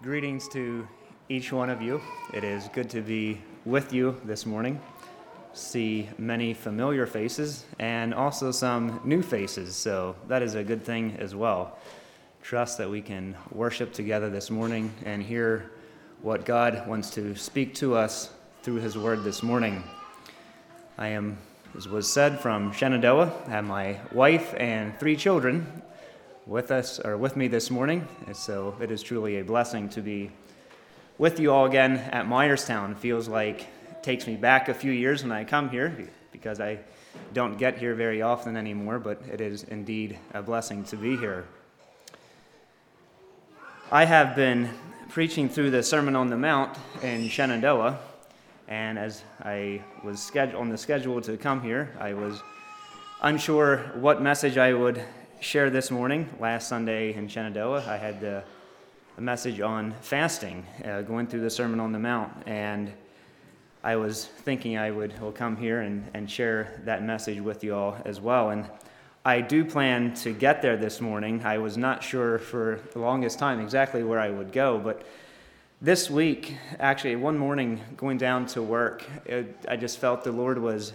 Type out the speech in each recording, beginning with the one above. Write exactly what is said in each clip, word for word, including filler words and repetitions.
Greetings to each one of you. It is good to be with you this morning. See many familiar faces and also some new faces, so that is a good thing as well. Trust that we can worship together this morning and hear what God wants to speak to us through His Word this morning. I am, as was said, from Shenandoah. I have my wife and three children with us or with me this morning, and so it is truly a blessing to be with you all again at Myerstown. It feels like it takes me back a few years when I come here because I don't get here very often anymore, but it is indeed a blessing to be here. I have been preaching through the Sermon on the Mount in Shenandoah, and as I was scheduled on the schedule to come here, I was unsure what message I would share this morning. Last Sunday in Shenandoah, I had the, a message on fasting, uh, going through the Sermon on the Mount, and I was thinking I would will come here and, and share that message with you all as well. And I do plan to get there this morning. I was not sure for the longest time exactly where I would go, but this week, actually one morning going down to work, it, I just felt the Lord was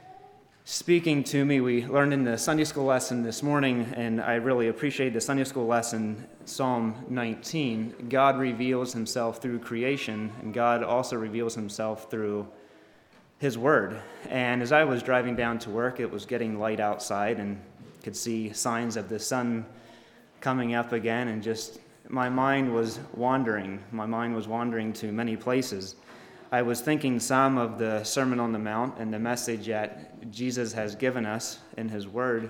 speaking to me. We learned in the Sunday school lesson this morning, and I really appreciate the Sunday school lesson, Psalm nineteen. God reveals Himself through creation, and God also reveals Himself through His Word. And as I was driving down to work, it was getting light outside, and could see signs of the sun coming up again, and just my mind was wandering. My mind was wandering to many places. I was thinking some of the Sermon on the Mount and the message that Jesus has given us in His Word.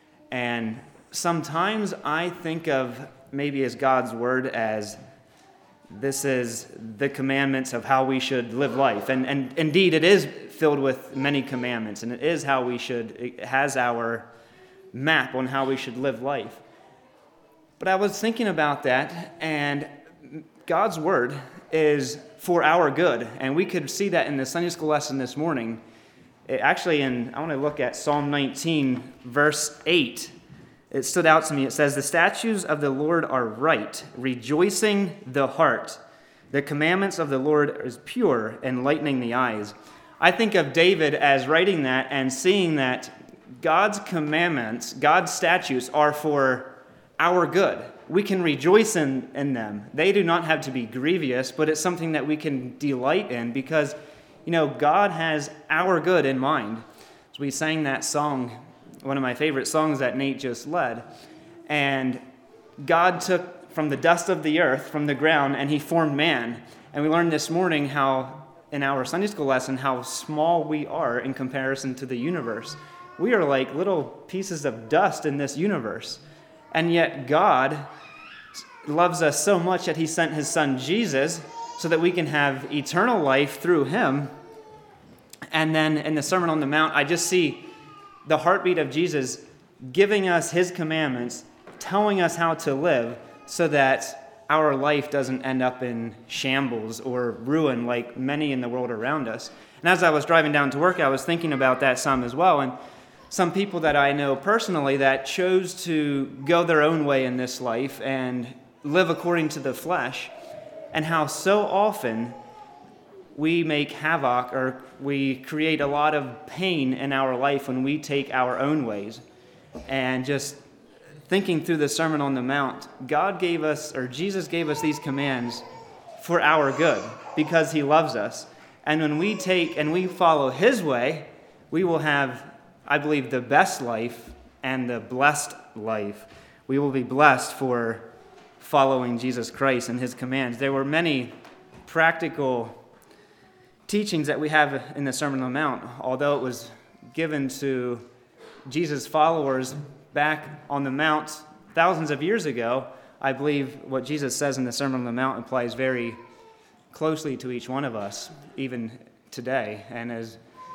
And sometimes I think of maybe as God's Word as this is the commandments of how we should live life. And, and indeed, it is filled with many commandments, and it is how we should, it has our map on how we should live life. But I was thinking about that, and God's Word is for our good, and we could see that in the Sunday school lesson this morning. It actually, in I want to look at Psalm nineteen, verse eight. It stood out to me. It says, "The statutes of the Lord are right, rejoicing the heart. The commandments of the Lord is pure, enlightening the eyes." I think of David as writing that and seeing that God's commandments, God's statutes are for our good. We can rejoice in, in them. They do not have to be grievous, but it's something that we can delight in because, you know, God has our good in mind. So we sang that song, one of my favorite songs that Nate just led, and God took from the dust of the earth, from the ground, and He formed man. And we learned this morning how, in our Sunday school lesson, how small we are in comparison to the universe. We are like little pieces of dust in this universe. And yet God loves us so much that He sent His Son Jesus so that we can have eternal life through Him. And then in the Sermon on the Mount, I just see the heartbeat of Jesus giving us His commandments, telling us how to live so that our life doesn't end up in shambles or ruin like many in the world around us. And as I was driving down to work, I was thinking about that some as well. And some people that I know personally that chose to go their own way in this life and live according to the flesh, and how so often we make havoc or we create a lot of pain in our life when we take our own ways. And just thinking through the Sermon on the Mount, God gave us, or Jesus gave us these commands for our good because He loves us. And when we take and we follow His way, we will have, I believe, the best life and the blessed life. We will be blessed for following Jesus Christ and His commands. There were many practical teachings that we have in the Sermon on the Mount, although it was given to Jesus' followers back on the Mount thousands of years ago. I believe what Jesus says in the Sermon on the Mount applies very closely to each one of us, even today. And as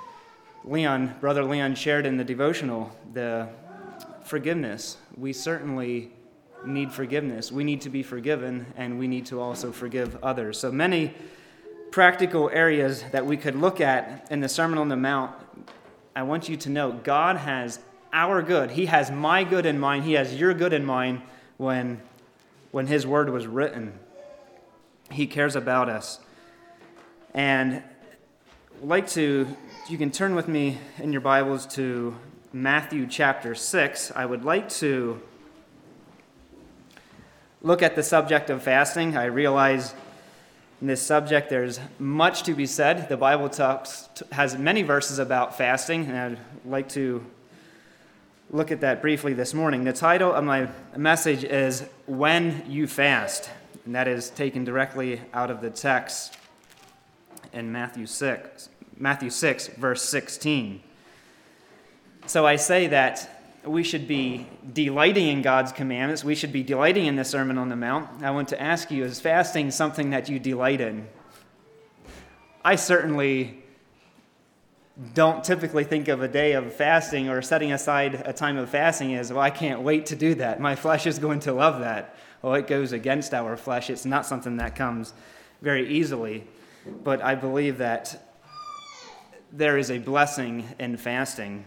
Leon, Brother Leon shared in the devotional, the forgiveness. We certainly need forgiveness. We need to be forgiven, and we need to also forgive others. So many practical areas that we could look at in the Sermon on the Mount. I want you to know God has our good. He has my good in mind. He has your good in mind when, when His word was written. He cares about us. And I'd like to, you can turn with me in your Bibles to Matthew chapter six. I would like to look at the subject of fasting. I realize in this subject there's much to be said. The Bible talks has many verses about fasting, and I'd like to look at that briefly this morning. The title of my message is When You Fast, and that is taken directly out of the text in Matthew six, Matthew six, verse sixteen. So I say that we should be delighting in God's commandments. We should be delighting in the Sermon on the Mount. I want to ask you, is fasting something that you delight in? I certainly don't typically think of a day of fasting or setting aside a time of fasting as, well, I can't wait to do that. My flesh is going to love that. Well, it goes against our flesh. It's not something that comes very easily. But I believe that there is a blessing in fasting.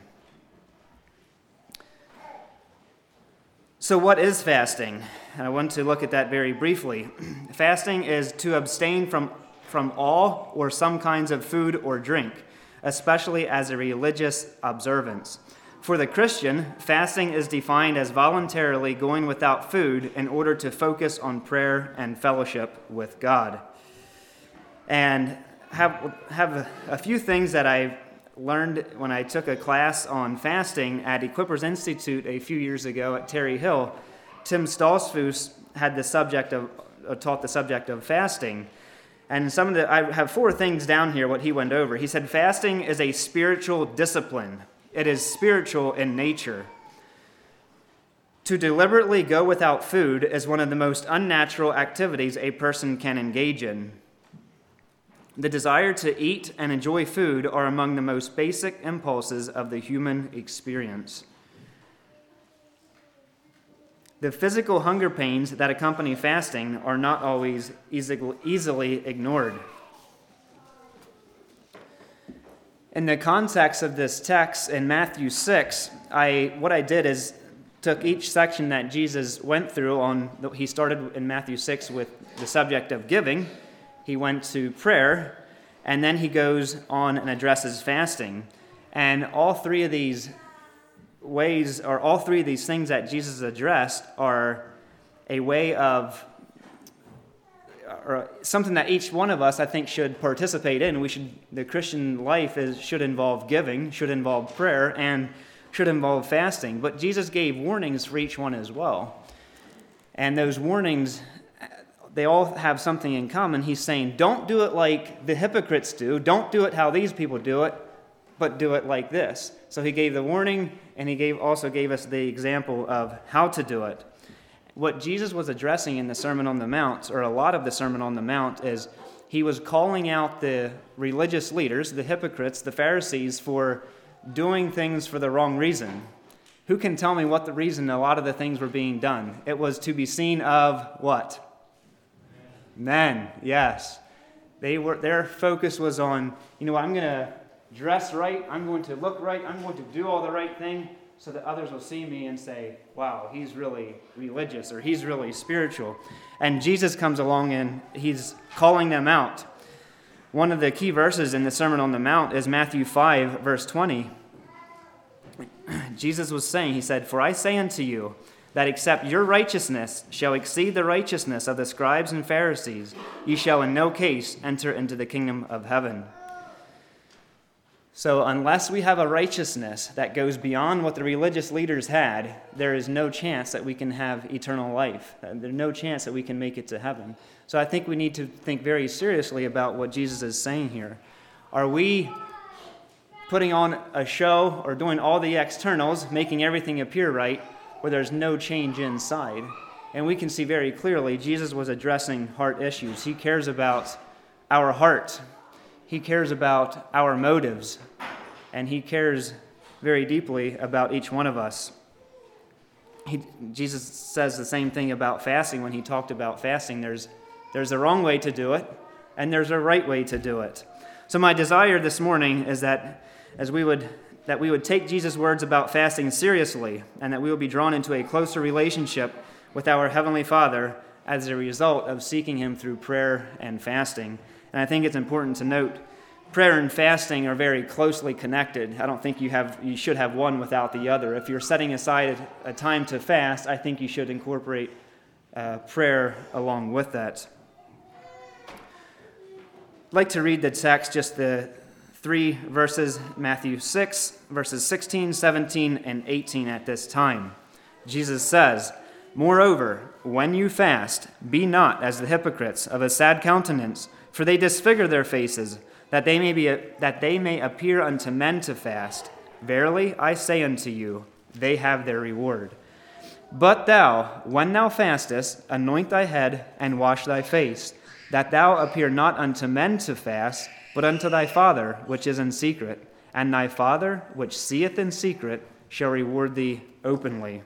So what is fasting? I want to look at that very briefly. Fasting is to abstain from, from all or some kinds of food or drink, especially as a religious observance. For the Christian, fasting is defined as voluntarily going without food in order to focus on prayer and fellowship with God. And have, have a few things that I learned when I took a class on fasting at Equippers Institute a few years ago at Terry Hill. Tim Stoltzfus had the subject of uh, taught the subject of fasting, and some of the I have four things down here. What he went over, he said, fasting is a spiritual discipline. It is spiritual in nature. To deliberately go without food is one of the most unnatural activities a person can engage in. The desire to eat and enjoy food are among the most basic impulses of the human experience. The physical hunger pains that accompany fasting are not always easily ignored. In the context of this text in Matthew six, I what I did is took each section that Jesus went through on. He started in Matthew six with the subject of giving. He went to prayer, and then he goes on and addresses fasting. And all three of these ways, or all three of these things that Jesus addressed, are a way of, or something that each one of us, I think, should participate in. We should, the Christian life is should involve giving, should involve prayer, and should involve fasting. But Jesus gave warnings for each one as well. And those warnings, they all have something in common. He's saying, don't do it like the hypocrites do. Don't do it how these people do it, but do it like this. So he gave the warning, and he gave also gave us the example of how to do it. What Jesus was addressing in the Sermon on the Mount, or a lot of the Sermon on the Mount, is he was calling out the religious leaders, the hypocrites, the Pharisees, for doing things for the wrong reason. Who can tell me what the reason a lot of the things were being done? It was to be seen of what? Men, yes. They were. Their focus was on, you know, I'm going to dress right, I'm going to look right, I'm going to do all the right thing so that others will see me and say, wow, he's really religious, or he's really spiritual. And Jesus comes along and he's calling them out. One of the key verses in the Sermon on the Mount is Matthew five, verse twenty. Jesus was saying, he said, "For I say unto you, that except your righteousness shall exceed the righteousness of the scribes and Pharisees, ye shall in no case enter into the kingdom of heaven." So unless we have a righteousness that goes beyond what the religious leaders had, there is no chance that we can have eternal life. There's no chance that we can make it to heaven. So I think we need to think very seriously about what Jesus is saying here. Are we putting on a show or doing all the externals, making everything appear right, where there's no change inside? And we can see very clearly Jesus was addressing heart issues. He cares about our heart. He cares about our motives. And he cares very deeply about each one of us. He, Jesus says the same thing about fasting when he talked about fasting. There's, there's a wrong way to do it, and there's a right way to do it. So my desire this morning is that as we would that we would take Jesus' words about fasting seriously, and that we will be drawn into a closer relationship with our Heavenly Father as a result of seeking him through prayer and fasting. And I think it's important to note prayer and fasting are very closely connected. I don't think you have you should have one without the other. If you're setting aside a time to fast, I think you should incorporate uh, prayer along with that. I'd like to read the text, just the three verses, Matthew six, verses sixteen, seventeen, and eighteen at this time. Jesus says, "Moreover, when you fast, be not as the hypocrites of a sad countenance, for they disfigure their faces, that they may be that they may appear unto men to fast. Verily I say unto you, they have their reward. But thou, when thou fastest, anoint thy head and wash thy face, that thou appear not unto men to fast, but unto thy Father which is in secret, and thy Father which seeth in secret shall reward thee openly."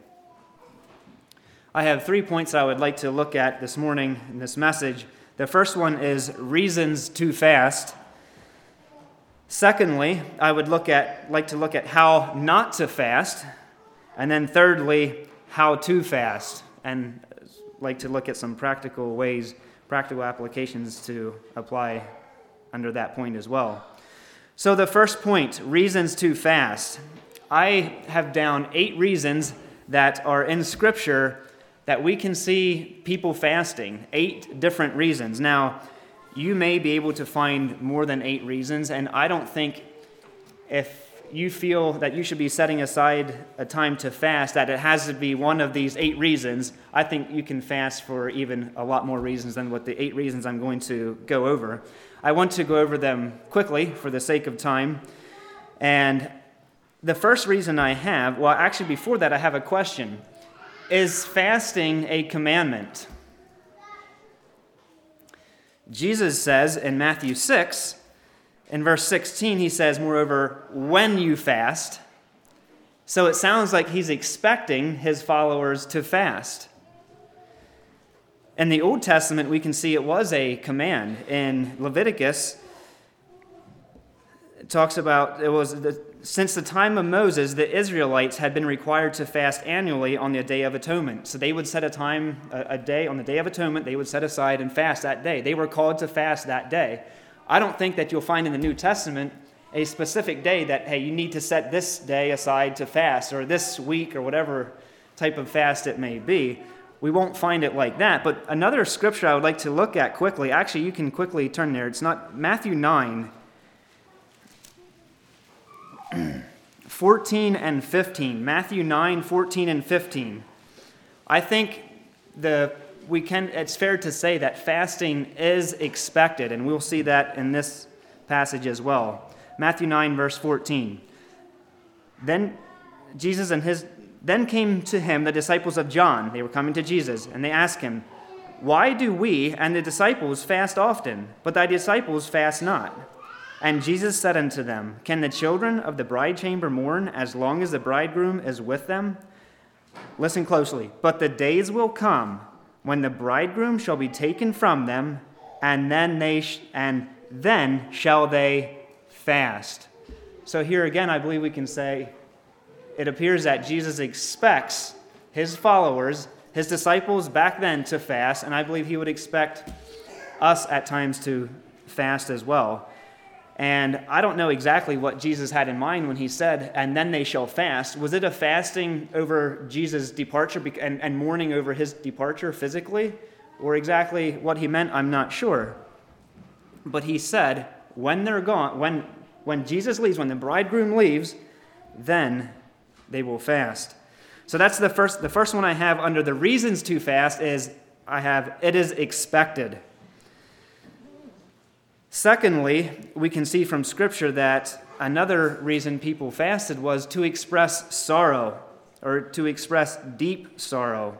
I have three points I would like to look at this morning in this message. The first one is reasons to fast. Secondly, I would look at like to look at how not to fast. And then thirdly, how to fast. And like to look at some practical ways, practical applications to apply under that point as well. So the first point, reasons to fast. I have down eight reasons that are in Scripture that we can see people fasting. Eight different reasons. Now, you may be able to find more than eight reasons, and I don't think if you feel that you should be setting aside a time to fast, that it has to be one of these eight reasons. I think you can fast for even a lot more reasons than what the eight reasons I'm going to go over. I want to go over them quickly for the sake of time. And the first reason I have, well, actually before that I have a question. Is fasting a commandment? Jesus says in Matthew six, in verse sixteen, he says, "Moreover, when you fast." So it sounds like he's expecting his followers to fast. In the Old Testament, we can see it was a command. In Leviticus, it talks about, it was the, since the time of Moses, the Israelites had been required to fast annually on the Day of Atonement. So they would set a time, a, a day, on the Day of Atonement, they would set aside and fast that day. They were called to fast that day. I don't think that you'll find in the New Testament a specific day that, hey, you need to set this day aside to fast, or this week, or whatever type of fast it may be. We won't find it like that. But another scripture I would like to look at quickly, actually you can quickly turn there. It's not Matthew nine, fourteen and fifteen. Matthew nine, fourteen and fifteen. I think the we can it's fair to say that fasting is expected, and we'll see that in this passage as well. Matthew nine, verse fourteen. Then Jesus and his then came to him the disciples of John. They were coming to Jesus, and they asked him, "Why do we and the disciples fast often, but thy disciples fast not?" And Jesus said unto them, "Can the children of the bride chamber mourn as long as the bridegroom is with them?" Listen closely. "But the days will come when the bridegroom shall be taken from them, and then they sh- and then shall they fast." So here again, I believe we can say it appears that Jesus expects his followers, his disciples back then, to fast, and I believe he would expect us at times to fast as well. And I don't know exactly what Jesus had in mind when he said, "and then they shall fast." Was it a fasting over Jesus' departure and, and mourning over his departure physically? Or exactly what he meant, I'm not sure. But he said, when they're gone, when, when Jesus leaves, when the bridegroom leaves, then they will fast. So that's the first, the first one I have under the reasons to fast is, I have, it is expected. Secondly, we can see from Scripture that another reason people fasted was to express sorrow, or to express deep sorrow.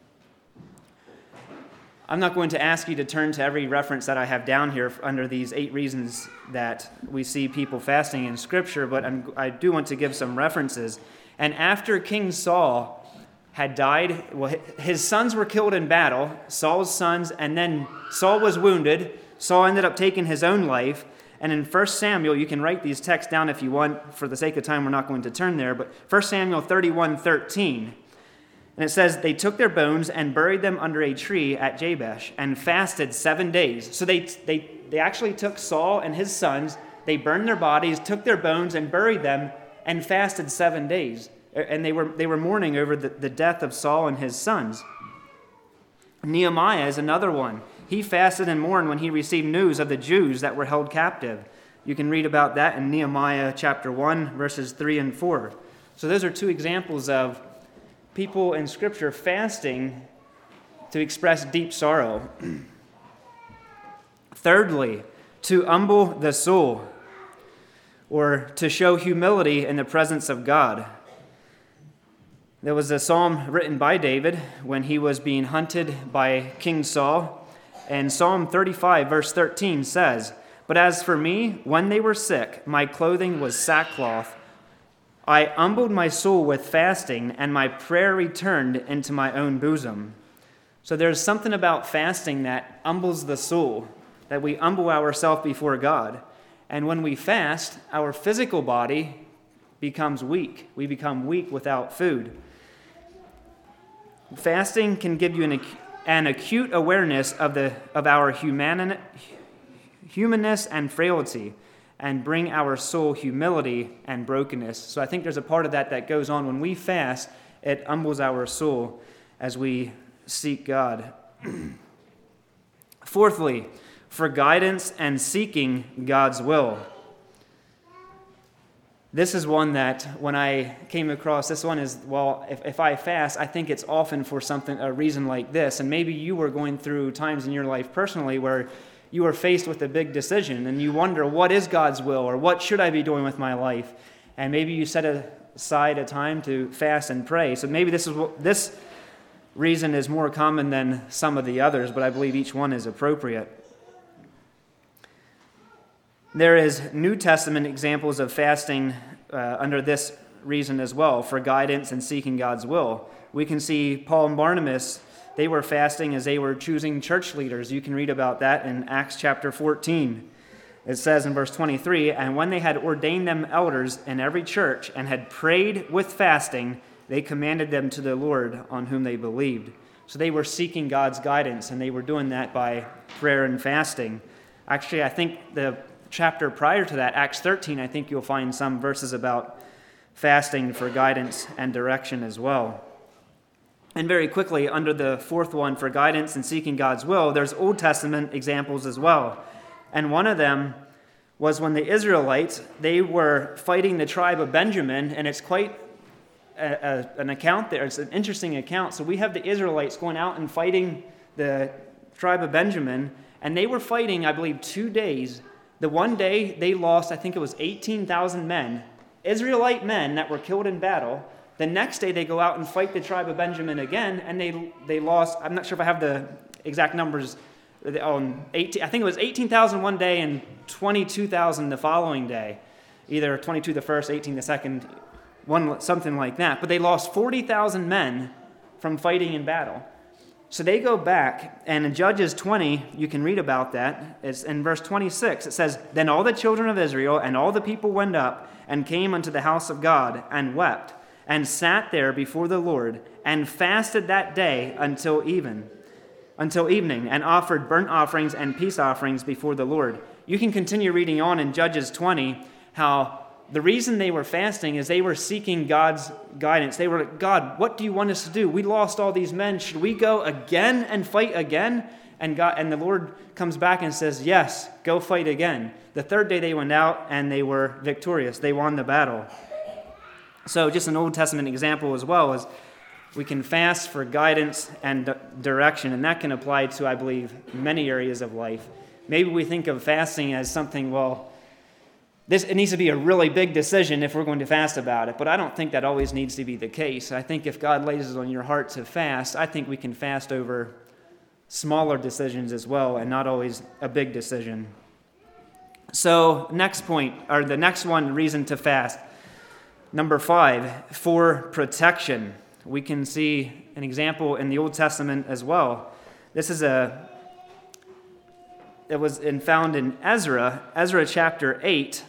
I'm not going to ask you to turn to every reference that I have down here under these eight reasons that we see people fasting in Scripture, but I'm, I do want to give some references. And after King Saul had died, well, his sons were killed in battle, Saul's sons, and then Saul was wounded. Saul ended up taking his own life, and in First Samuel, you can write these texts down if you want. For the sake of time, we're not going to turn there, but First Samuel thirty-one thirteen, And it says, they took their bones and buried them under a tree at Jabesh and fasted seven days. So they, they, they actually took Saul and his sons, they burned their bodies, took their bones and buried them and fasted seven days. And they were, they were mourning over the, the death of Saul and his sons. Nehemiah is another one. He fasted and mourned when he received news of the Jews that were held captive. You can read about that in Nehemiah chapter one, verses three and four. So those are two examples of people in Scripture fasting to express deep sorrow. Thirdly, to humble the soul, or to show humility in the presence of God. There was a psalm written by David when he was being hunted by King Saul. And Psalm thirty-five, verse thirteen says, "But as for me, when they were sick, my clothing was sackcloth. I humbled my soul with fasting, and my prayer returned into my own bosom." So there's something about fasting that humbles the soul, that we humble ourselves before God. And when we fast, our physical body becomes weak. We become weak without food. Fasting can give you an, an acute awareness of, the, of our human, humanness and frailty, and bring our soul humility and brokenness. So I think there's a part of that that goes on when we fast. It humbles our soul as we seek God. Fourthly, for guidance and seeking God's will. This is one that when I came across, this one is, well, if, if I fast, I think it's often for something, a reason like this. And maybe you were going through times in your life personally where you are faced with a big decision and you wonder, what is God's will, or what should I be doing with my life? And maybe you set aside a time to fast and pray. So maybe this is what, this reason is more common than some of the others, but I believe each one is appropriate. There is New Testament examples of fasting uh, under this reason as well, for guidance and seeking God's will. We can see Paul and Barnabas, they were fasting as they were choosing church leaders. You can read about that in Acts chapter fourteen. It says in verse twenty-three, "And when they had ordained them elders in every church and had prayed with fasting, they commended them to the Lord on whom they believed." So they were seeking God's guidance, and they were doing that by prayer and fasting. Actually, I think the chapter prior to that, Acts thirteen, I think you'll find some verses about fasting for guidance and direction as well. And very quickly, under the fourth one, for guidance and seeking God's will, there's Old Testament examples as well. And one of them was when the Israelites, they were fighting the tribe of Benjamin, and it's quite a, a, an account there. It's an interesting account. So we have the Israelites going out and fighting the tribe of Benjamin, and they were fighting, I believe, two days. The one day they lost, I think it was eighteen thousand men, Israelite men that were killed in battle. The next day they go out and fight the tribe of Benjamin again, and they they lost, I'm not sure if I have the exact numbers, on eighteen, I think it was eighteen thousand one day and twenty-two thousand the following day. Either twenty-two the first, eighteen the second, one something like that. But they lost forty thousand men from fighting in battle. So they go back, and in Judges twenty, you can read about that. It's in verse twenty-six. It says, "Then all the children of Israel and all the people went up and came unto the house of God and wept, and sat there before the Lord, and fasted that day until even, until evening, and offered burnt offerings and peace offerings before the Lord." You can continue reading on in Judges twenty, how the reason they were fasting is they were seeking God's guidance. They were like, "God, what do you want us to do? We lost all these men. Should we go again and fight again?" And God, and the Lord comes back and says, "Yes, go fight again." The third day they went out and they were victorious. They won the battle. So just an Old Testament example as well is we can fast for guidance and direction, and that can apply to, I believe, many areas of life. Maybe we think of fasting as something, well, This, it needs to be a really big decision if we're going to fast about it, but I don't think that always needs to be the case. I think if God lays it on your heart to fast, I think we can fast over smaller decisions as well, and not always a big decision. So next point, or the next one, reason to fast. Number five, for protection. We can see an example in the Old Testament as well. This is a, it was in, found in Ezra, Ezra chapter eight.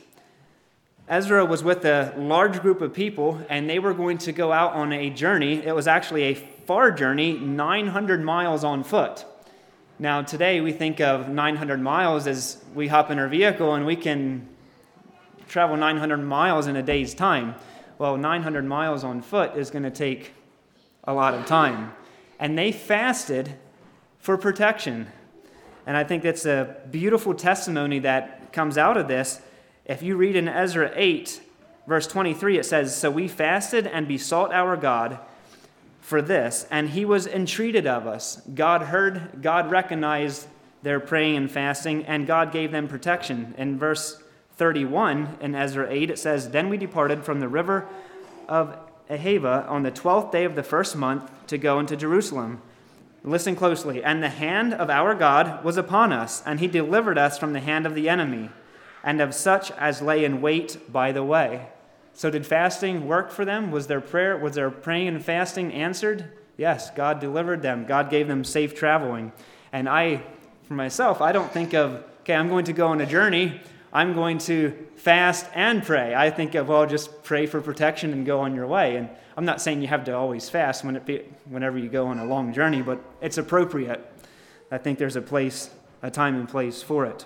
Ezra was with a large group of people, and they were going to go out on a journey. It was actually a far journey, nine hundred miles on foot. Now, today we think of nine hundred miles as we hop in our vehicle and we can travel nine hundred miles in a day's time. Well, nine hundred miles on foot is going to take a lot of time. And they fasted for protection. And I think that's a beautiful testimony that comes out of this. If you read in Ezra eight, verse twenty-three, it says, "So we fasted and besought our God for this, and he was entreated of us." God heard, God recognized their praying and fasting, and God gave them protection. In verse thirty-one in Ezra eight, it says, "Then we departed from the river of Ahava on the twelfth day of the first month to go into Jerusalem." Listen closely. "And the hand of our God was upon us, and he delivered us from the hand of the enemy, and of such as lay in wait by the way." So did fasting work for them? Was their prayer, was their praying and fasting answered? Yes, God delivered them. God gave them safe traveling. And I, for myself, I don't think of, okay, I'm going to go on a journey. I'm going to fast and pray. I think of, well, just pray for protection and go on your way. And I'm not saying you have to always fast when it be, whenever you go on a long journey, but it's appropriate. I think there's a place, a time and place for it.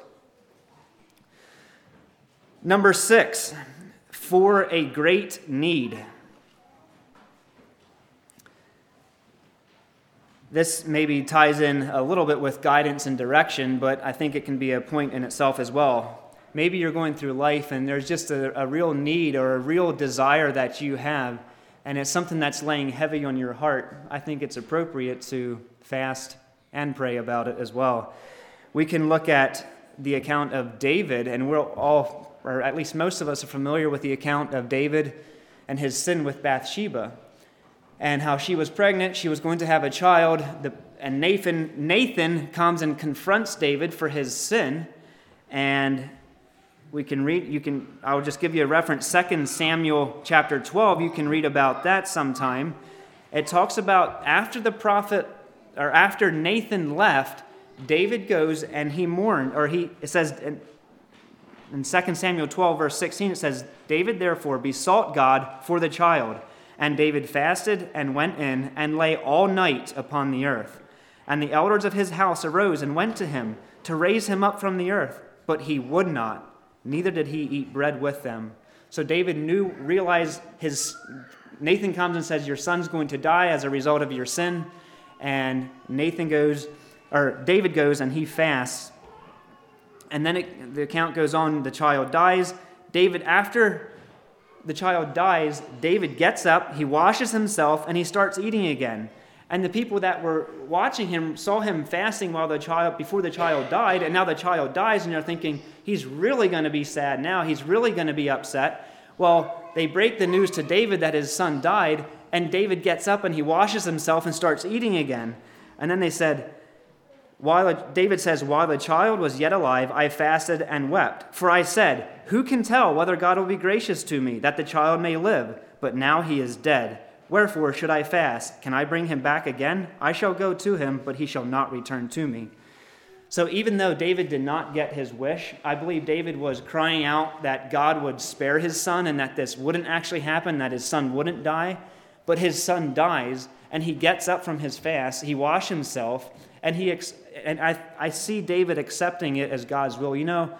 Number six, for a great need. This maybe ties in a little bit with guidance and direction, but I think it can be a point in itself as well. Maybe you're going through life and there's just a, a real need or a real desire that you have, and it's something that's laying heavy on your heart. I think it's appropriate to fast and pray about it as well. We can look at the account of David, and we're all, or at least most of us, are familiar with the account of David and his sin with Bathsheba, and how she was pregnant, she was going to have a child, and Nathan, Nathan comes and confronts David for his sin, and we can read, you can, I'll just give you a reference, Second Samuel chapter twelve, you can read about that sometime. It talks about after the prophet, or after Nathan left, David goes and he mourned, or he, it says in, in Second Samuel twelve, verse sixteen, it says, "David therefore besought God for the child, and David fasted and went in and lay all night upon the earth. And the elders of his house arose and went to him to raise him up from the earth, but he would not, neither did he eat bread with them." So David knew, realized his, Nathan comes and says, "Your son's going to die as a result of your sin." And Nathan goes, or David goes and he fasts. And then it, the account goes on, the child dies. David, after the child dies, David gets up, he washes himself, and he starts eating again. And the people that were watching him saw him fasting while the child, before the child died, and now the child dies, and they're thinking, he's really going to be sad now, he's really going to be upset. Well, they break the news to David that his son died, and David gets up and he washes himself and starts eating again. And then they said, while David says, "While the child was yet alive, I fasted and wept. For I said, who can tell whether God will be gracious to me, that the child may live? But now he is dead. Wherefore should I fast? Can I bring him back again? I shall go to him, but he shall not return to me." So even though David did not get his wish, I believe David was crying out that God would spare his son and that this wouldn't actually happen, that his son wouldn't die. But his son dies, and he gets up from his fast, he washes himself, and he ex- and I, I see David accepting it as God's will. You know,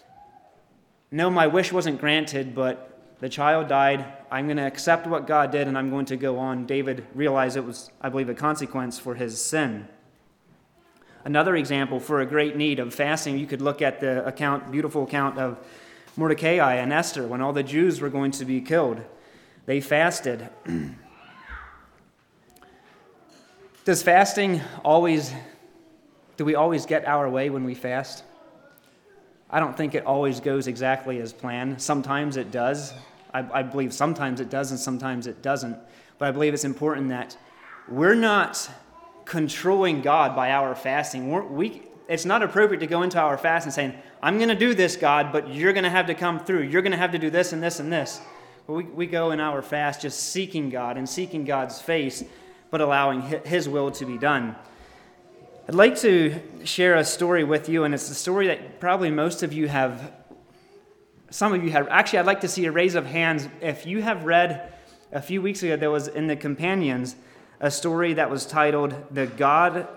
no, my wish wasn't granted, but the child died. I'm going to accept what God did, and I'm going to go on. David realized it was, I believe, a consequence for his sin. Another example for a great need of fasting, you could look at the account, beautiful account of Mordecai and Esther when all the Jews were going to be killed. They fasted. Does fasting always, do we always get our way when we fast? I don't think it always goes exactly as planned. Sometimes it does. I, I believe sometimes it does and sometimes it doesn't. But I believe it's important that we're not controlling God by our fasting. We're, we, it's not appropriate to go into our fast and saying, "I'm going to do this, God, but you're going to have to come through. You're going to have to do this and this and this." But we, we go in our fast just seeking God and seeking God's face, but allowing his will to be done. I'd like to share a story with you, and it's a story that probably most of you have, some of you have. Actually, I'd like to see a raise of hands. If you have read, a few weeks ago, there was in the Companions, a story that was titled The God,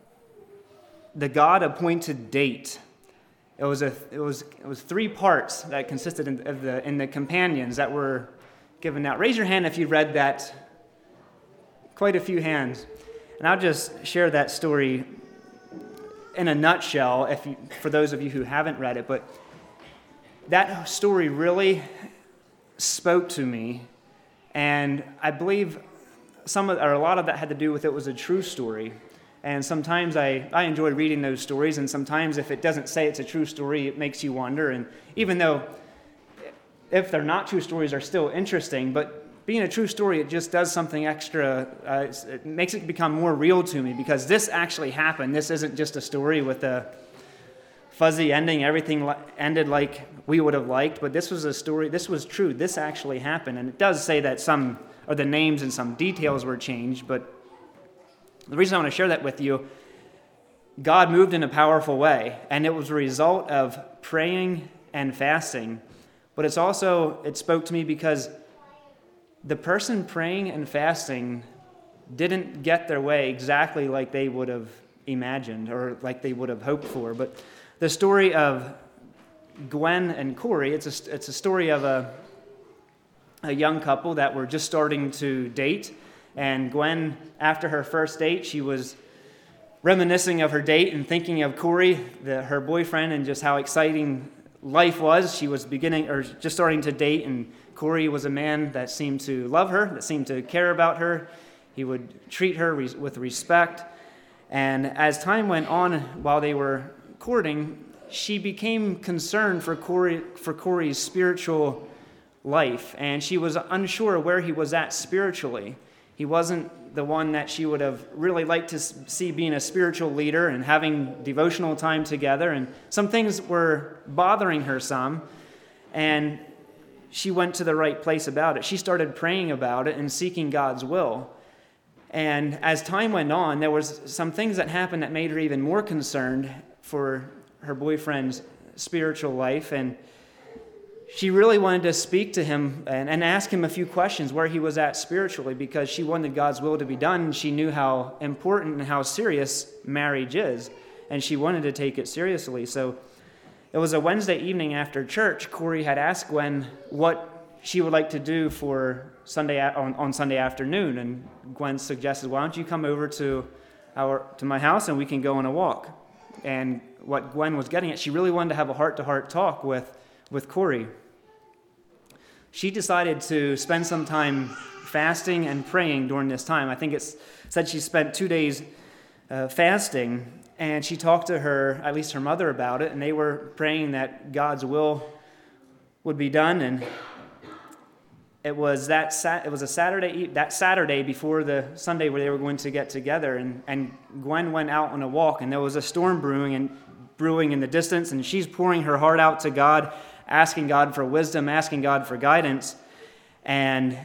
the God-Appointed Date. It was, a, it, was, it was three parts that consisted in, of the, in the companions that were given out. Raise your hand if you read that. Quite a few hands. And I'll just share that story in a nutshell if you, for those of you who haven't read it. But that story really spoke to me, and I believe some of, or a lot of that had to do with it was a true story. And sometimes I, I enjoy reading those stories, and sometimes if it doesn't say it's a true story, it makes you wonder. And even though if they're not true stories, they're still interesting, but being a true story, it just does something extra. Uh, it makes it become more real to me because this actually happened. This isn't just a story with a fuzzy ending. Everything li- ended like we would have liked, but this was a story. This was true. This actually happened. And it does say that some, or the names and some details were changed, but the reason I want to share that with you, God moved in a powerful way, and it was a result of praying and fasting. But it's also, it spoke to me because the person praying and fasting didn't get their way exactly like they would have imagined or like they would have hoped for. But the story of Gwen and Corey, it's a, it's a story of a, a young couple that were just starting to date. And Gwen, after her first date, she was reminiscing of her date and thinking of Corey, the, her boyfriend, and just how exciting life was. She was beginning or just starting to date, and Corey was a man that seemed to love her, that seemed to care about her. He would treat her res- with respect. And as time went on while they were courting, she became concerned for Corey, for Corey's spiritual life, and she was unsure where he was at spiritually. He wasn't the one that she would have really liked to see being a spiritual leader and having devotional time together, and some things were bothering her some, and she went to the right place about it. She started praying about it and seeking God's will. And as time went on, there was some things that happened that made her even more concerned for her boyfriend's spiritual life. And she really wanted to speak to him and, and ask him a few questions where he was at spiritually, because she wanted God's will to be done. She knew how important and how serious marriage is, and she wanted to take it seriously. So it was a Wednesday evening after church. Corey had asked Gwen what she would like to do for Sunday on, on Sunday afternoon, and Gwen suggested, "Why don't you come over to our to my house and we can go on a walk?" And what Gwen was getting at, she really wanted to have a heart-to-heart talk with, with Corey. She decided to spend some time fasting and praying during this time. I think it said she spent two days uh, fasting. And she talked to her, at least her mother, about it, and they were praying that God's will would be done. And it was that sat, it was a Saturday that Saturday before the Sunday where they were going to get together. And, and Gwen went out on a walk, and there was a storm brewing and brewing in the distance, and she's pouring her heart out to God, asking God for wisdom, asking God for guidance. And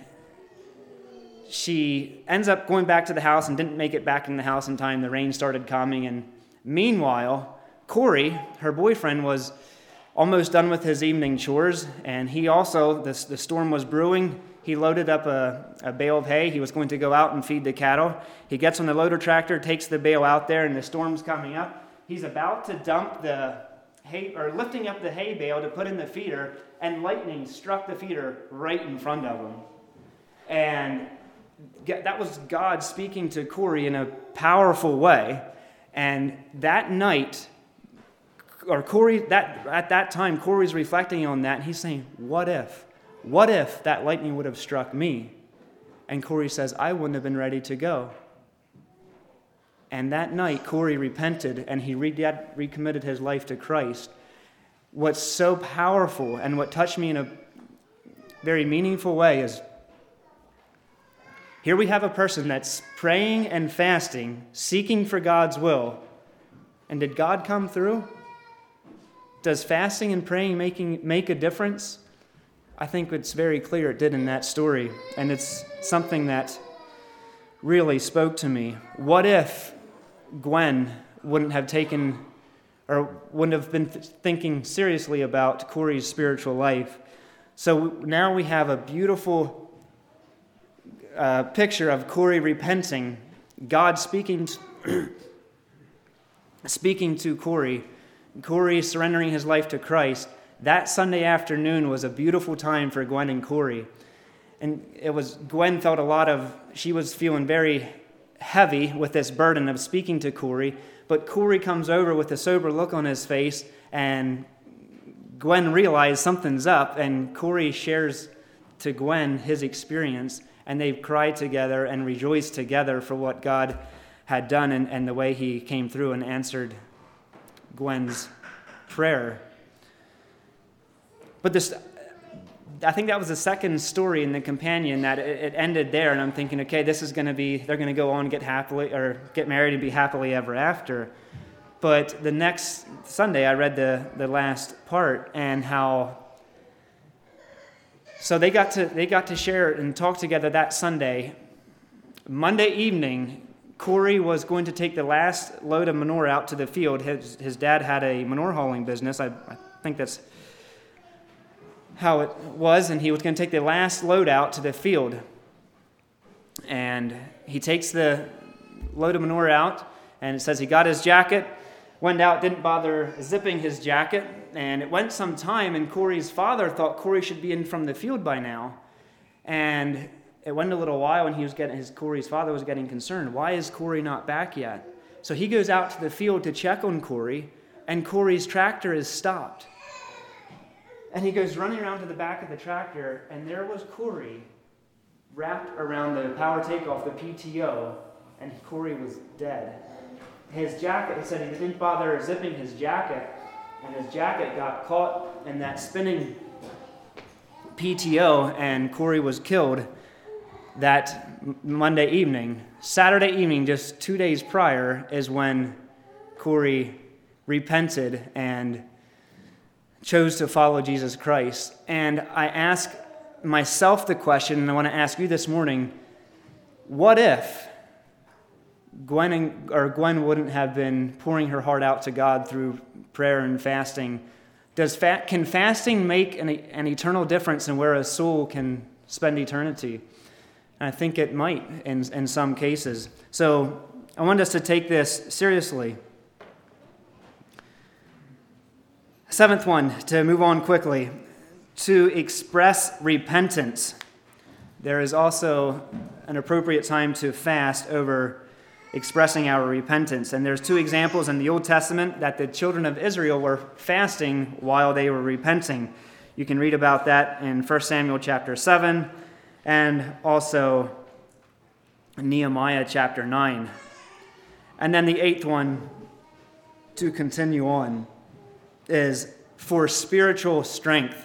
she ends up going back to the house and didn't make it back in the house in time. The rain started coming, and meanwhile, Corey, her boyfriend, was almost done with his evening chores, and he also, the, the storm was brewing. He loaded up a, a bale of hay. He was going to go out and feed the cattle. He gets on the loader tractor, takes the bale out there, and the storm's coming up. He's about to dump the hay, or lifting up the hay bale to put in the feeder, and lightning struck the feeder right in front of him. And that was God speaking to Corey in a powerful way. And that night, or Corey, that at that time, Corey's reflecting on that, and he's saying, what if? What if that lightning would have struck me? And Corey says, I wouldn't have been ready to go. And that night, Corey repented, and he re- recommitted his life to Christ. What's so powerful and what touched me in a very meaningful way is here we have a person that's praying and fasting, seeking for God's will. And did God come through? Does fasting and praying making make a difference? I think it's very clear it did in that story. And it's something that really spoke to me. What if Gwen wouldn't have taken or wouldn't have been th- thinking seriously about Corey's spiritual life? So now we have a beautiful a picture of Corey repenting, God speaking to, speaking to Corey, Corey surrendering his life to Christ. That Sunday afternoon was a beautiful time for Gwen and Corey. And it was, Gwen felt a lot of, she was feeling very heavy with this burden of speaking to Corey, but Corey comes over with a sober look on his face, and Gwen realized something's up, and Corey shares to Gwen his experience, and they cried together and rejoiced together for what God had done and, and the way he came through and answered Gwen's prayer. But this, I think that was the second story in the companion that it, it ended there, and I'm thinking, okay, this is going to be, they're going to go on and get happily, or get married and be happily ever after. But the next Sunday, I read the, the last part, and how, so they got to they got to share and talk together that Sunday. Monday evening, Corey was going to take the last load of manure out to the field. His, his dad had a manure hauling business. I, I think that's how it was, and he was going to take the last load out to the field. And he takes the load of manure out, and it says he got his jacket, went out, didn't bother zipping his jacket, and it went some time, and Corey's father thought Corey should be in from the field by now. And it went a little while, and he was getting his Corey's father was getting concerned. Why is Corey not back yet? So he goes out to the field to check on Corey, and Corey's tractor is stopped. And he goes running around to the back of the tractor, and there was Corey wrapped around the power takeoff, the P T O, and Corey was dead. His jacket, he said he didn't bother zipping his jacket, and his jacket got caught in that spinning P T O, and Corey was killed that Monday evening. Saturday evening, just two days prior, is when Corey repented and chose to follow Jesus Christ. And I ask myself the question, and I want to ask you this morning, what if Gwen and, or Gwen wouldn't have been pouring her heart out to God through prayer and fasting? Does fa- can fasting make an, an eternal difference in where a soul can spend eternity? And I think it might in, in some cases. So I want us to take this seriously. Seventh one, to move on quickly, to express repentance. There is also an appropriate time to fast over expressing our repentance. And there's two examples in the Old Testament that the children of Israel were fasting while they were repenting. You can read about that in First Samuel chapter seven and also Nehemiah chapter nine. And then the eighth one, to continue on, is for spiritual strength.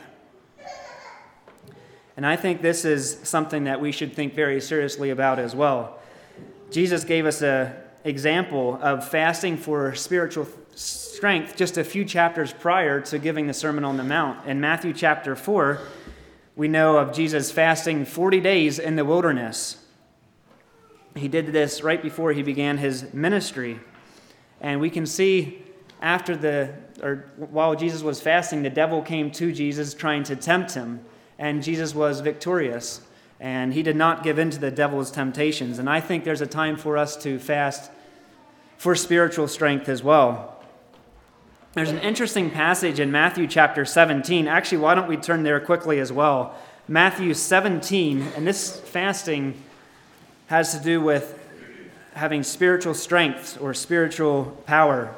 And I think this is something that we should think very seriously about as well. Jesus gave us an example of fasting for spiritual strength just a few chapters prior to giving the Sermon on the Mount. In Matthew chapter four, we know of Jesus fasting forty days in the wilderness. He did this right before he began his ministry. And we can see after the, or while Jesus was fasting, the devil came to Jesus trying to tempt him. And Jesus was victorious. And he did not give in to the devil's temptations. And I think there's a time for us to fast for spiritual strength as well. There's an interesting passage in Matthew chapter seventeen. Actually, why don't we turn there quickly as well? Matthew seventeen, and this fasting has to do with having spiritual strength or spiritual power.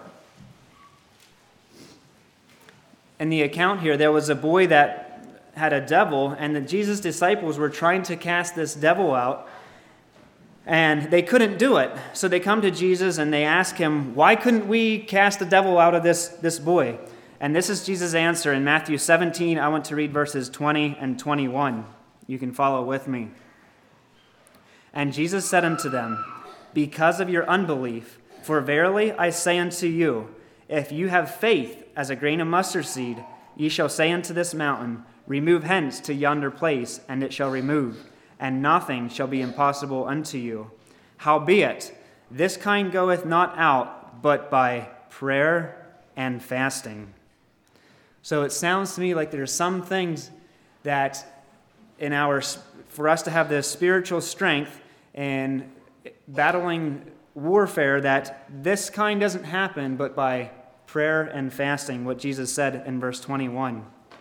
In the account here, there was a boy that had a devil, and the Jesus disciples were trying to cast this devil out, and they couldn't do it. So they come to Jesus and they ask him, why couldn't we cast the devil out of this, this boy? And this is Jesus' answer in Matthew seventeen. I want to read verses twenty and twenty-one. You can follow with me. And Jesus said unto them, because of your unbelief, for verily I say unto you, if you have faith as a grain of mustard seed, ye shall say unto this mountain, remove hence to yonder place, and it shall remove, and nothing shall be impossible unto you. Howbeit, this kind goeth not out, but by prayer and fasting. So it sounds to me like there's some things that in our for us to have the spiritual strength in battling warfare, that this kind doesn't happen but by prayer and fasting, what Jesus said in verse twenty-one.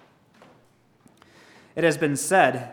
It has been said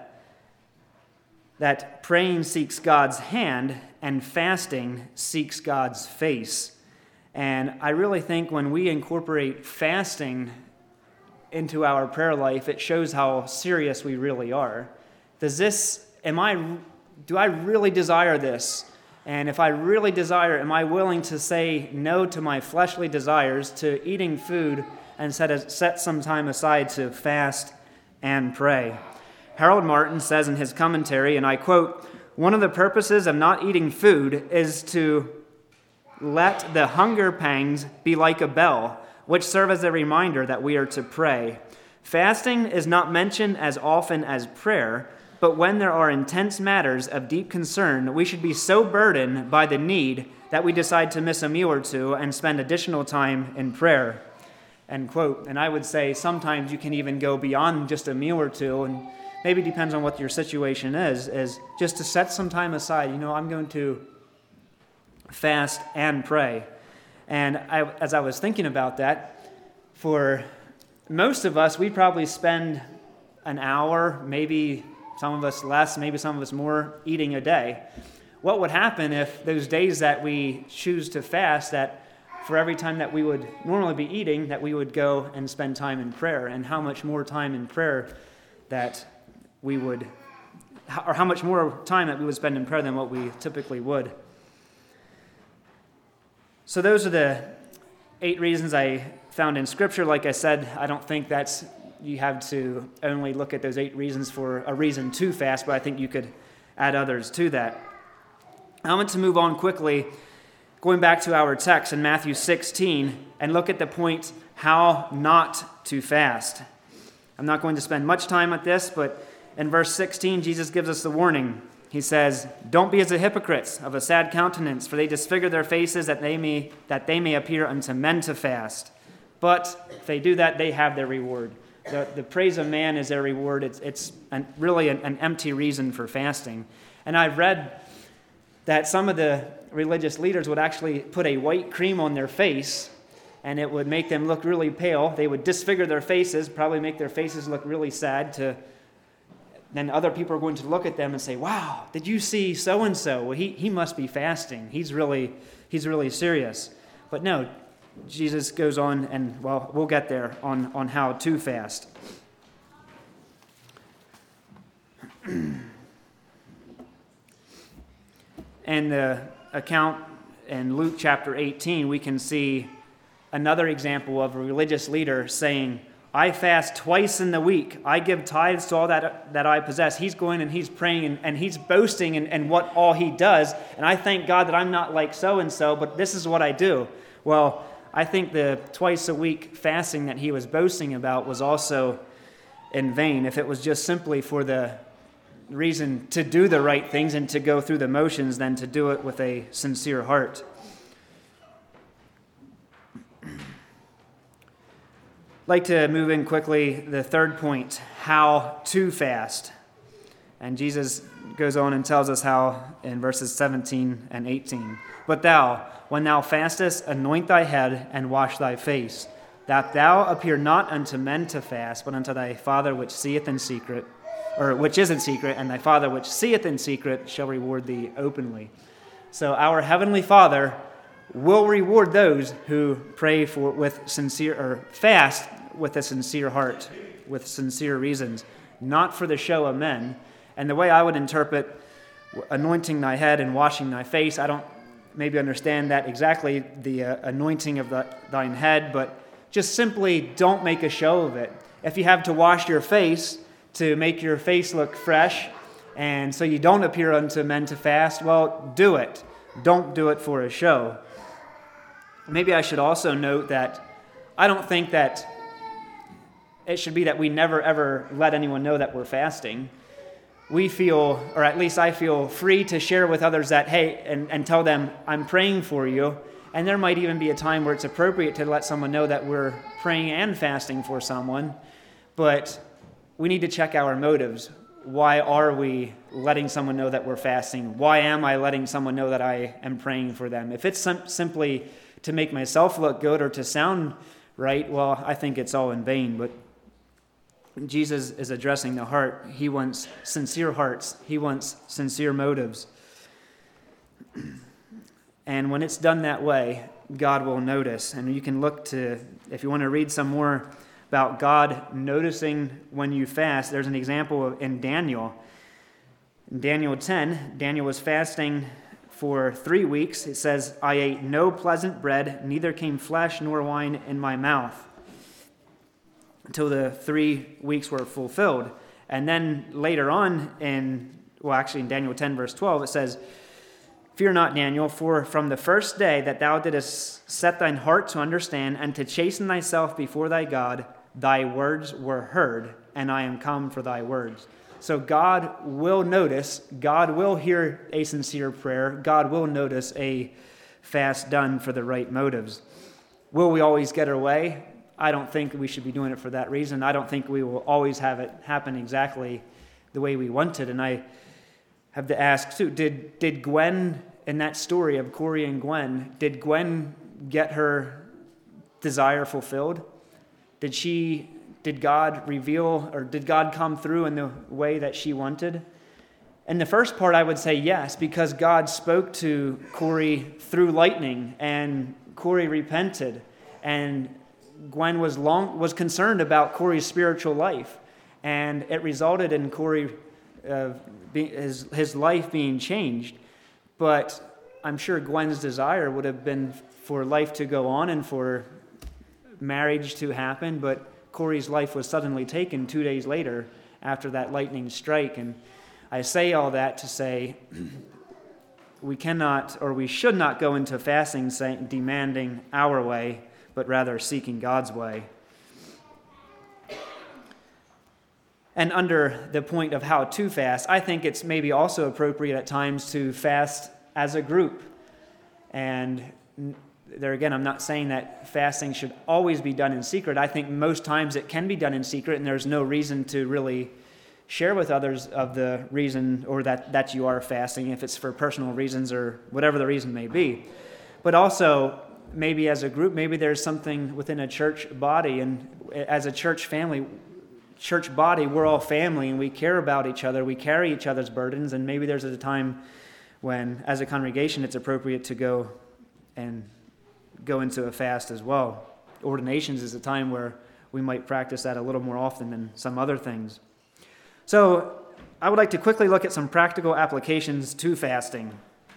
that praying seeks God's hand and fasting seeks God's face. And I really think when we incorporate fasting into our prayer life, it shows how serious we really are. Does this, am I, do I really desire this? And if I really desire, am I willing to say no to my fleshly desires, to eating food, and set, a, set some time aside to fast and pray? Harold Martin says in his commentary, and I quote, "One of the purposes of not eating food is to let the hunger pangs be like a bell, which serve as a reminder that we are to pray. Fasting is not mentioned as often as prayer, but when there are intense matters of deep concern, we should be so burdened by the need that we decide to miss a meal or two and spend additional time in prayer." End quote. And I would say sometimes you can even go beyond just a meal or two, and maybe it depends on what your situation is, is just to set some time aside. You know, I'm going to fast and pray. And I, as I was thinking about that, for most of us, we probably spend an hour, maybe some of us less, maybe some of us more, eating a day. What would happen if those days that we choose to fast, that for every time that we would normally be eating, that we would go and spend time in prayer, and how much more time in prayer that we would, or how much more time that we would spend in prayer than what we typically would. So those are the eight reasons I found in Scripture. Like I said, I don't think that's, you have to only look at those eight reasons for a reason to fast, but I think you could add others to that. I want to move on quickly, going back to our text in Matthew sixteen, and look at the point, how not to fast. I'm not going to spend much time at this, but in verse sixteen, Jesus gives us the warning. He says, "Don't be as the hypocrites of a sad countenance, for they disfigure their faces that they may that they may appear unto men to fast. But if they do that, they have their reward." The, the praise of man is their reward. It's, it's an, really an, an empty reason for fasting. And I've read that some of the religious leaders would actually put a white cream on their face, and it would make them look really pale. They would disfigure their faces, probably make their faces look really sad to then other people are going to look at them and say, "Wow, did you see so-and-so? Well, he, he must be fasting. He's really, he's really serious." But no, Jesus goes on, and, well, we'll get there on, on how to fast. In the account in Luke chapter eighteen, we can see another example of a religious leader saying, "I fast twice in the week. I give tithes to all that that I possess." He's going and he's praying and, and he's boasting in, in what all he does. And I thank God that I'm not like so-and-so, but this is what I do. Well, I think the twice a week fasting that he was boasting about was also in vain. If it was just simply for the reason to do the right things and to go through the motions, than to do it with a sincere heart. I'd like to move in quickly, the third point, how to fast. And Jesus goes on and tells us how in verses seventeen and eighteen. "But thou, when thou fastest, anoint thy head and wash thy face, that thou appear not unto men to fast, but unto thy Father which seeth in secret, or which is in secret, and thy Father which seeth in secret shall reward thee openly." So our Heavenly Father will reward those who pray for with sincere or fast with a sincere heart, with sincere reasons, not for the show of men. And the way I would interpret anointing thy head and washing thy face, I don't maybe understand that exactly, the uh, anointing of the, thine head, but just simply don't make a show of it. If you have to wash your face to make your face look fresh, and so you don't appear unto men to fast, well, do it. Don't do it for a show. Maybe I should also note that I don't think that it should be that we never ever let anyone know that we're fasting. We feel, or at least I feel, free to share with others that, hey, and, and tell them, "I'm praying for you." And there might even be a time where it's appropriate to let someone know that we're praying and fasting for someone. But we need to check our motives. why are we letting someone know that we're fasting? Why am I letting someone know that I am praying for them? If it's sim- simply to make myself look good or to sound right, well, I think it's all in vain. But Jesus is addressing the heart. He wants sincere hearts. He wants sincere motives. And when it's done that way, God will notice. And you can look to, if you want to read some more about God noticing when you fast, there's an example in Daniel. In Daniel ten, Daniel was fasting for three weeks. It says, I ate no pleasant bread, neither came flesh nor wine in my mouth, until the three weeks were fulfilled. And then later on in, well, actually in Daniel ten, verse twelve, it says, Fear not, Daniel, for from the first day that thou didst set thine heart to understand and to chasten thyself before thy God, thy words were heard, and I am come for thy words. So God will notice, God will hear a sincere prayer, God will notice a fast done for the right motives. Will we always get our way? I don't think we should be doing it for that reason. I don't think we will always have it happen exactly the way we want it. And I have to ask too, did, did Gwen, in that story of Corey and Gwen, did Gwen get her desire fulfilled? Did she, did God reveal, or did God come through in the way that she wanted? In the first part, I would say yes, because God spoke to Corey through lightning, and Corey repented, and Gwen was long was concerned about Corey's spiritual life, and it resulted in Corey, uh, be, his his life being changed. But I'm sure Gwen's desire would have been for life to go on and for marriage to happen, but Corey's life was suddenly taken two days later after that lightning strike. And I say all that to say we cannot, or we should not go into fasting saying, demanding our way, but rather seeking God's way. And under the point of how to fast, I think it's maybe also appropriate at times to fast as a group. And there again, I'm not saying that fasting should always be done in secret. I think most times it can be done in secret, and there's no reason to really share with others of the reason or that, that you are fasting, if it's for personal reasons or whatever the reason may be. But also, maybe as a group, maybe there's something within a church body, and as a church family, church body, we're all family, and we care about each other, we carry each other's burdens, and maybe there's a time when, as a congregation, it's appropriate to go and go into a fast as well. Ordinations is a time where we might practice that a little more often than some other things. So I would like to quickly look at some practical applications to fasting.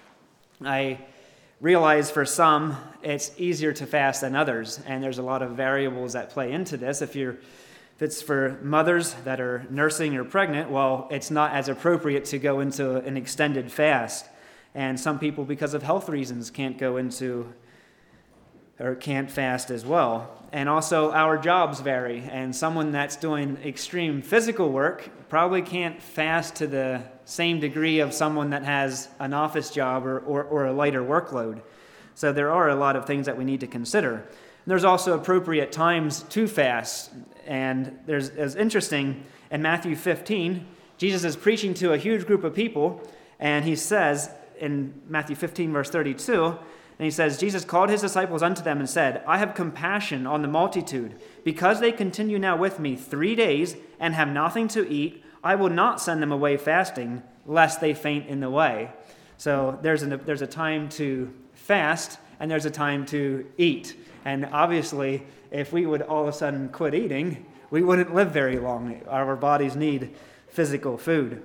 I realize for some it's easier to fast than others, and there's a lot of variables that play into this. If you're If it's for mothers that are nursing or pregnant, well, it's not as appropriate to go into an extended fast. And some people, because of health reasons, can't go into or can't fast as well. And also our jobs vary, and someone that's doing extreme physical work probably can't fast to the same degree of someone that has an office job or, or, or a lighter workload. So there are a lot of things that we need to consider. And there's also appropriate times to fast. And there's it's interesting, in Matthew fifteen, Jesus is preaching to a huge group of people, and he says in Matthew fifteen, verse thirty-two, and he says, Jesus called his disciples unto them and said, I have compassion on the multitude, because they continue now with me three days and have nothing to eat. I will not send them away fasting, lest they faint in the way. So there's a, there's a time to fast, and there's a time to eat. And obviously, if we would all of a sudden quit eating, we wouldn't live very long. Our bodies need physical food.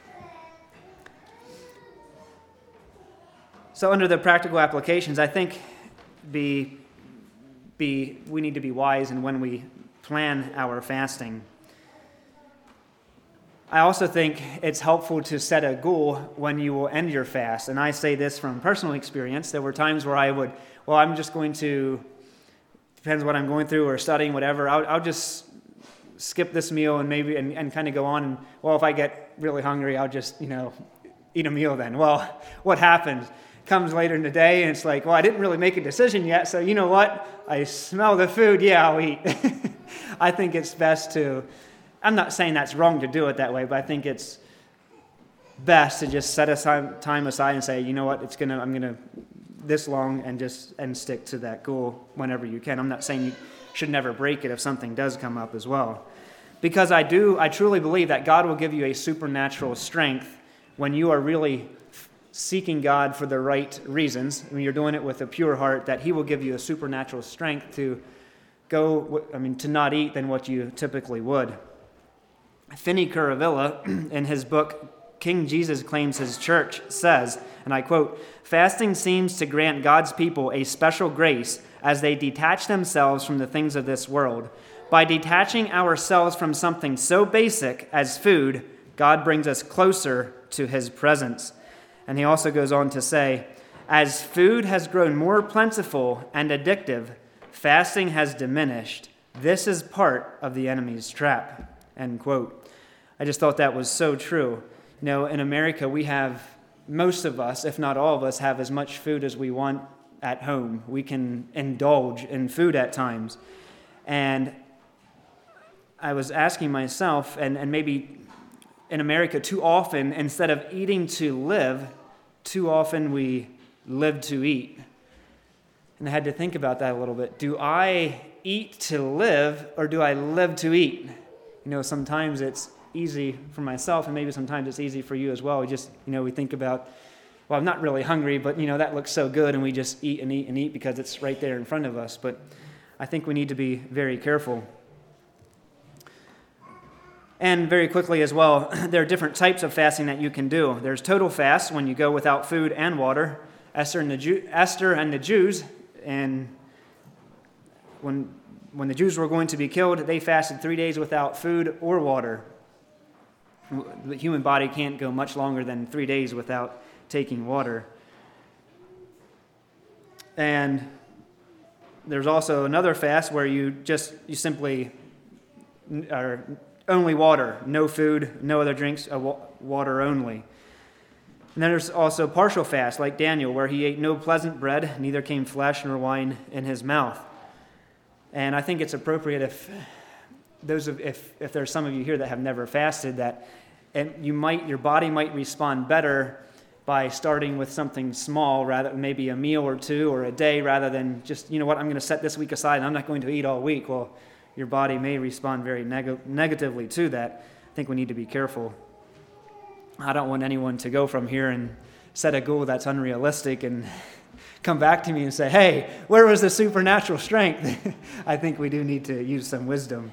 So under the practical applications, I think be, be, we need to be wise in when we plan our fasting. I also think it's helpful to set a goal when you will end your fast. And I say this from personal experience. There were times where I would, well, I'm just going to, depends what I'm going through or studying, whatever, I'll, I'll just skip this meal and maybe, and, and kind of go on. And, well, if I get really hungry, I'll just, you know, eat a meal then. Well, what happens? Comes later in the day, and it's like, well, I didn't really make a decision yet, so you know what? I smell the food, yeah, I'll eat. I think it's best to I'm not saying that's wrong to do it that way, but I think it's best to just set aside time aside and say, you know what, it's gonna I'm gonna this long and just and stick to that goal whenever you can. I'm not saying you should never break it if something does come up as well. Because I do, I truly believe that God will give you a supernatural strength when you are really seeking God for the right reasons, when you're doing it with a pure heart, that he will give you a supernatural strength to go, I mean, to not eat than what you typically would. Finney Curavilla, in his book, King Jesus Claims His Church, says, and I quote, "Fasting seems to grant God's people a special grace as they detach themselves from the things of this world. By detaching ourselves from something so basic as food, God brings us closer to his presence." And he also goes on to say, "As food has grown more plentiful and addictive, fasting has diminished. This is part of the enemy's trap." End quote. I just thought that was so true. You know, in America, we have, most of us, if not all of us, have as much food as we want at home. We can indulge in food at times. And I was asking myself, and, and maybe in America, too often, instead of eating to live, too often we live to eat. And I had to think about that a little bit. Do I eat to live, or do I live to eat? You know, sometimes it's easy for myself, and maybe sometimes it's easy for you as well. We just, you know, we think about, well, I'm not really hungry, but, you know, that looks so good, and we just eat and eat and eat because it's right there in front of us. But I think we need to be very careful. And very quickly as well, there are different types of fasting that you can do. There's total fast, when you go without food and water. Esther and the, Jew, Esther and the Jews, and when, when the Jews were going to be killed, they fasted three days without food or water. The human body can't go much longer than three days without taking water. And there's also another fast where you just, you simply are only water, no food, no other drinks, water only. And then there's also partial fast, like Daniel, where he ate no pleasant bread, neither came flesh nor wine in his mouth. And I think it's appropriate if those of, if if there's some of you here that have never fasted, that and you might your body might respond better by starting with something small, rather maybe a meal or two or a day, rather than just, you know what, I'm going to set this week aside and I'm not going to eat all week. Well, your body may respond very neg- negatively to that. I think we need to be careful. I don't want anyone to go from here and set a goal that's unrealistic and come back to me and say, hey, where was the supernatural strength? I think we do need to use some wisdom.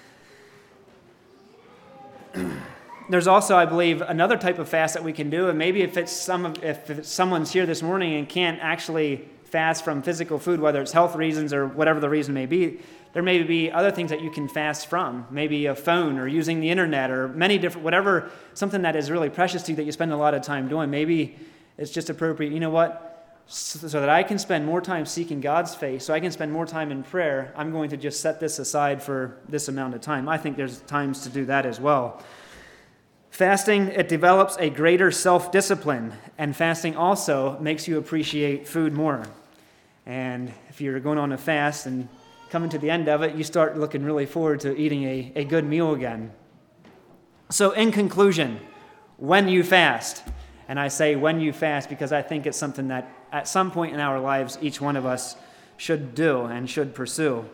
There's also, I believe, another type of fast that we can do, and maybe if it's some of, if it's someone's here this morning and can't actually fast from physical food, whether it's health reasons or whatever the reason may be, there may be other things that you can fast from, maybe a phone or using the internet or many different, whatever, something that is really precious to you that you spend a lot of time doing. Maybe it's just appropriate, you know what, so that I can spend more time seeking God's face, so I can spend more time in prayer, I'm going to just set this aside for this amount of time. I think there's times to do that as well. Fasting, it develops a greater self-discipline, and fasting also makes you appreciate food more. And if you're going on a fast and coming to the end of it, you start looking really forward to eating a, a good meal again. So in conclusion, when you fast, and I say when you fast because I think it's something that at some point in our lives each one of us should do and should pursue.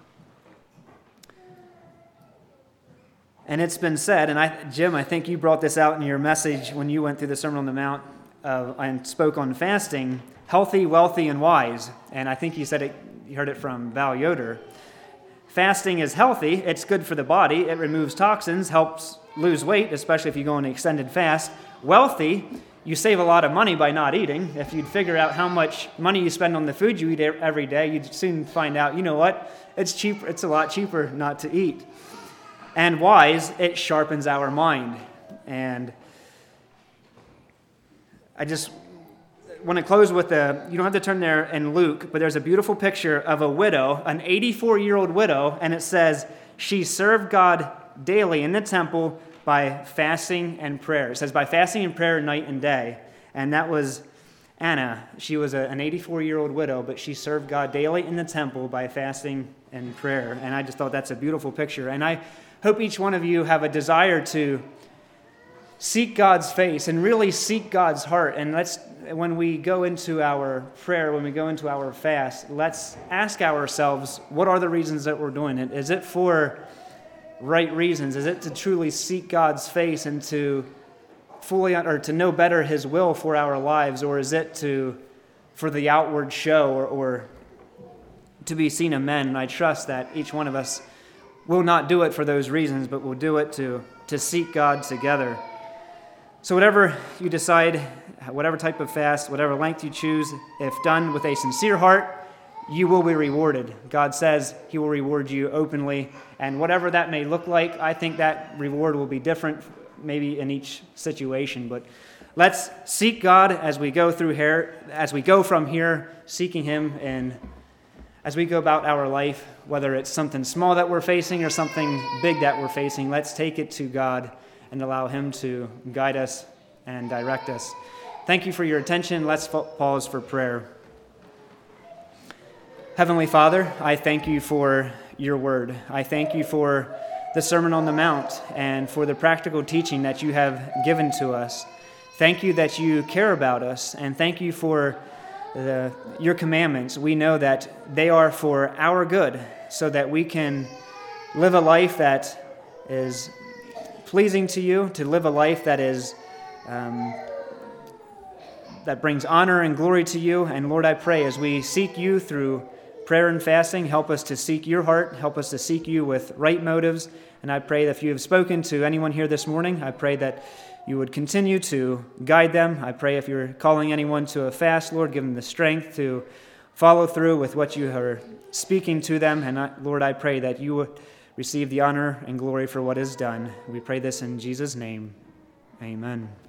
And it's been said, and I, Jim, I think you brought this out in your message when you went through the Sermon on the Mount uh, and spoke on fasting, healthy, wealthy, and wise. And I think you said it, you heard it from Val Yoder. Fasting is healthy. It's good for the body. It removes toxins, helps lose weight, especially if you go on an extended fast. Wealthy, you save a lot of money by not eating. If you'd figure out how much money you spend on the food you eat every day, you'd soon find out, you know what, it's cheap. It's a lot cheaper not to eat. And wise, it sharpens our mind. And I just want to close with a, you don't have to turn there in Luke, but there's a beautiful picture of a widow, an eighty-four-year-old widow, and it says, she served God daily in the temple by fasting and prayer. It says by fasting and prayer night and day. And that was Anna. She was a, an eighty-four-year-old widow, but she served God daily in the temple by fasting in prayer. And I just thought that's a beautiful picture. And I hope each one of you have a desire to seek God's face and really seek God's heart. And let's, when we go into our prayer, when we go into our fast, let's ask ourselves, what are the reasons that we're doing it? Is it for right reasons? Is it to truly seek God's face and to fully, or to know better His will for our lives? Or is it to, for the outward show, or, or to be seen of men? And I trust that each one of us will not do it for those reasons, but will do it to, to seek God together. So whatever you decide, whatever type of fast, whatever length you choose, if done with a sincere heart, you will be rewarded. God says He will reward you openly, and whatever that may look like, I think that reward will be different maybe in each situation. But let's seek God as we go through here, as we go from here, seeking Him, and as we go about our life, whether it's something small that we're facing or something big that we're facing, let's take it to God and allow Him to guide us and direct us. Thank you for your attention. Let's pause for prayer. Heavenly Father, I thank you for your word. I thank you for the Sermon on the Mount and for the practical teaching that you have given to us. Thank you that you care about us, and thank you for the, your commandments. We know that they are for our good, so that we can live a life that is pleasing to you, to live a life that is um, that brings honor and glory to you. And Lord, I pray as we seek you through prayer and fasting, help us to seek your heart, help us to seek you with right motives. And I pray that if you have spoken to anyone here this morning, I pray that you would continue to guide them. I pray if you're calling anyone to a fast, Lord, give them the strength to follow through with what you are speaking to them. And I, Lord, I pray that you would receive the honor and glory for what is done. We pray this in Jesus' name. Amen.